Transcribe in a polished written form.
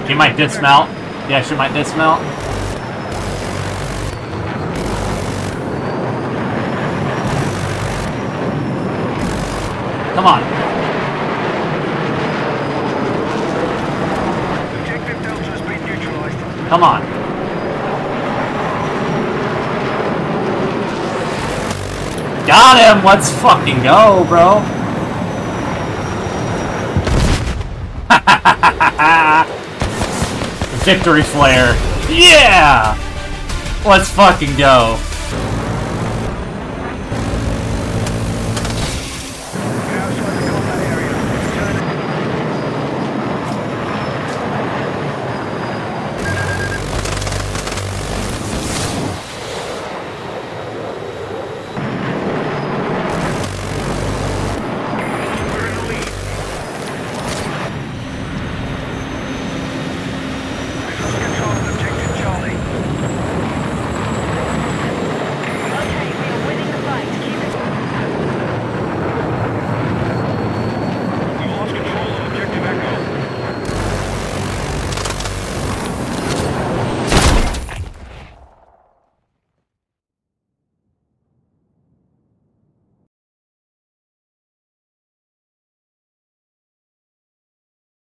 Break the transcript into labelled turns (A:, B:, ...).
A: He might dismount. He actually might dismount. Come on.
B: Objective Delta has been neutralized.
A: Come on. Got him! Let's fucking go, bro. Victory flare. Yeah! Let's fucking go.